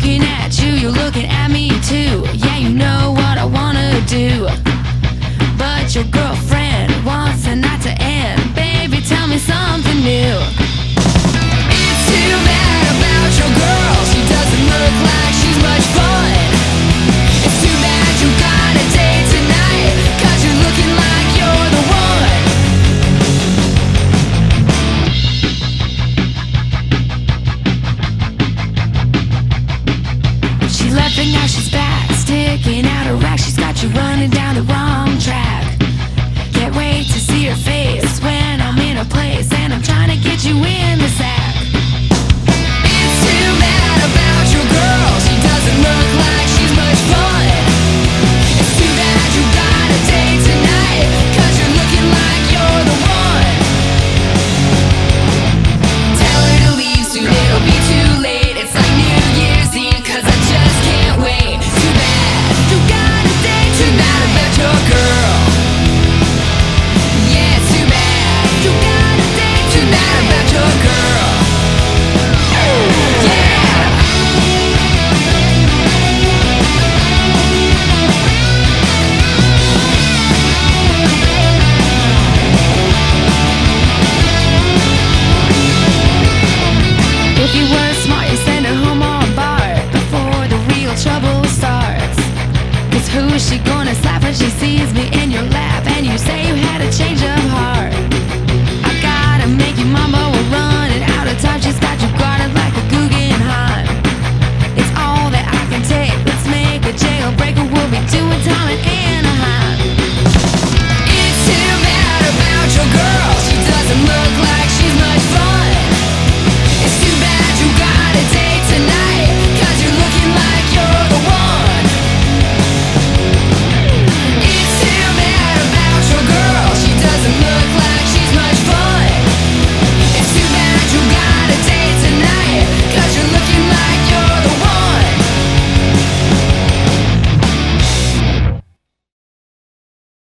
looking at you, you're looking at me too. Yeah, you know what I wanna do, but your girlfriend wants the night to end. Baby, tell me something new. It's too bad about your girl, she doesn't look like she's much fun. It's too bad you got a date tonight, 'cause you're looking like you're the one. She left and now she's back, sticking out her rack. She's got you running down the wrong track. Can't wait to see her face when I'm in a place and I'm trying to get you in the sack. It's too bad about your girl, she doesn't look like she's much fun. It's too bad you got a date tonight, 'cause you're looking like you're the one. Tell her to leave soon, it'll be too late. It's like New Year's Eve, 'cause I just can't wait. Too bad you got a date tonight about your girl. Yeah, it's too bad you got a date tonight about your girl. If you were smart, you send her home on bar before the real trouble starts. 'Cause who is she gonna slap when she sees me in your lap?